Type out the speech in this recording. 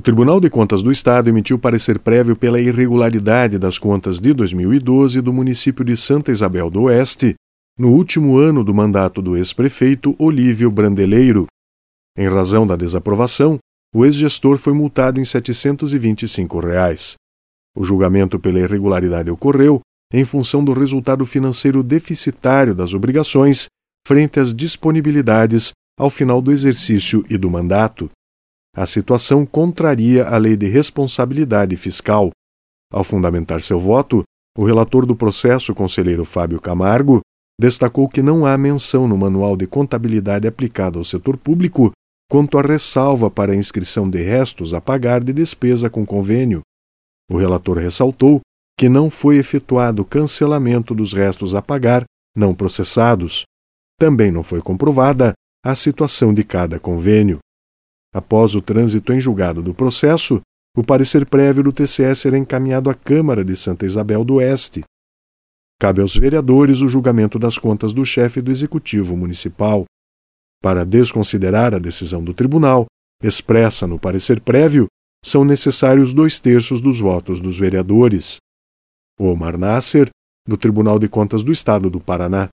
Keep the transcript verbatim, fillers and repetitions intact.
Tribunal de Contas do Estado emitiu parecer prévio pela irregularidade das contas de dois mil e doze do município de Santa Isabel do Oeste, no último ano do mandato do ex-prefeito Olívio Brandeleiro. Em razão da desaprovação, o ex-gestor foi multado em setecentos e vinte e cinco reais. O julgamento pela irregularidade ocorreu em função do resultado financeiro deficitário das obrigações frente às disponibilidades ao final do exercício e do mandato. A situação contraria a Lei de Responsabilidade Fiscal. Ao fundamentar seu voto, o relator do processo, conselheiro Fábio Camargo, destacou que não há menção no Manual de Contabilidade aplicado ao setor público quanto à ressalva para a inscrição de restos a pagar de despesa com convênio. O relator ressaltou que não foi efetuado cancelamento dos restos a pagar não processados. Também não foi comprovada a situação de cada convênio. Após o trânsito em julgado do processo, o parecer prévio do T C E será encaminhado à Câmara de Santa Isabel do Oeste. Cabe aos vereadores o julgamento das contas do chefe do Executivo Municipal. Para desconsiderar a decisão do tribunal, expressa no parecer prévio, são necessários dois terços dos votos dos vereadores. Omar Nasser, do Tribunal de Contas do Estado do Paraná.